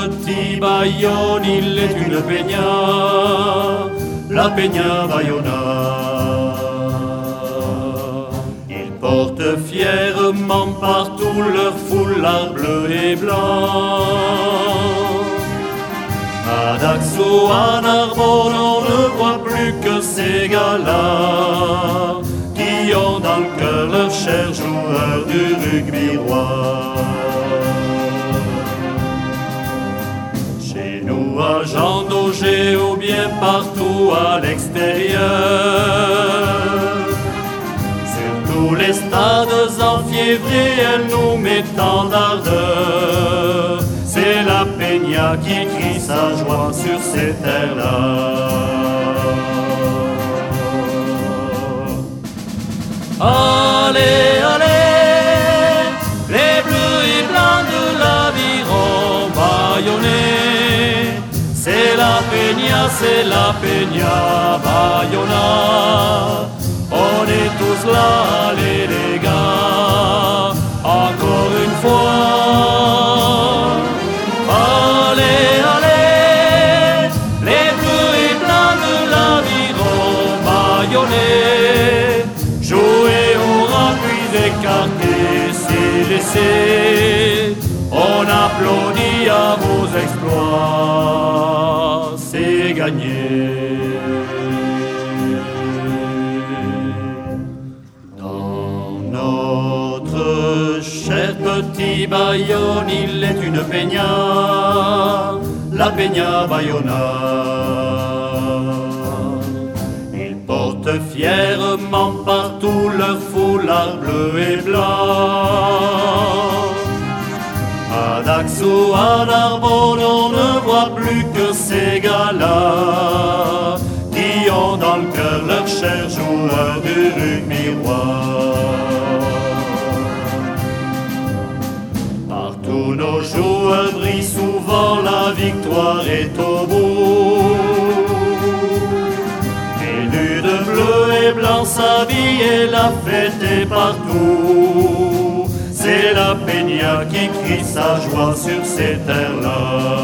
petit Bayonne, il est une peña, la Peña Bayona. Ils portent fièrement partout leur foulard bleu et blanc. À Daxo, à Narbonne, on ne voit plus que ces gars-là qui ont dans le cœur leur cher joueur du rugby roi. Chez nous à Jean d'Auger ou bien partout à l'extérieur, sur tous les stades enfiévrés, elle nous met en ardeur. C'est la Peña qui crie sa joie sur ces terres-là. Allez, allez, les bleus et blancs de l'aviron bayonnais. C'est la Peña Bayona. On est tous là, allez les gars, encore une fois. Jouer au rugby écarté, c'est laissé. On applaudit à vos exploits, c'est gagné. Dans notre cher petit Bayonne, il est une peña, la Peña Bayona. Fièrement partout leur foulard bleu et blanc. À Daxo, à Narbonne, on ne voit plus que ces gars-là qui ont dans le cœur leur cher joueur du rugby roi. Partout nos joueurs brillent, souvent la victoire est au bout. Bleu et blanc s'habille et la fête est partout. C'est la Peña qui crie sa joie sur ces terres-là.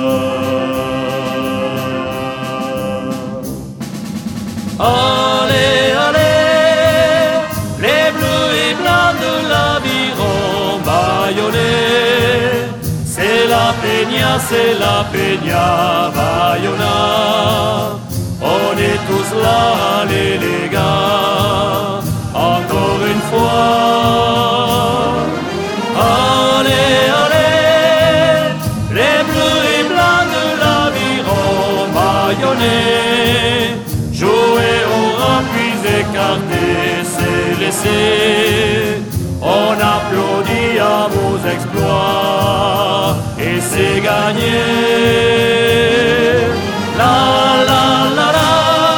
Allez, allez, les bleus et blancs de l'aviron bayonnais. C'est la Peña Bayona. On est tous là, allez les gars, encore une fois. Allez, allez, les bleus et blancs de l'aviron bayonnais. Jouer au rugby écarté, c'est laissé. On applaudit à vos exploits et c'est gagné. La la la la.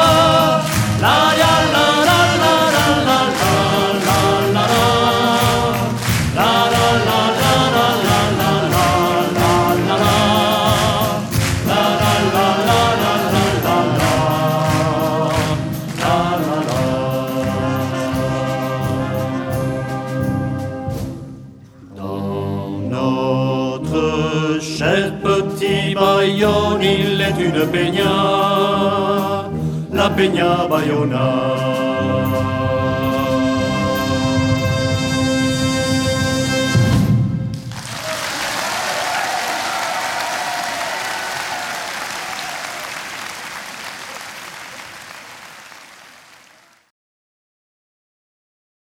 Cher petit Bayonne, il est une peña, la Peña Bayona.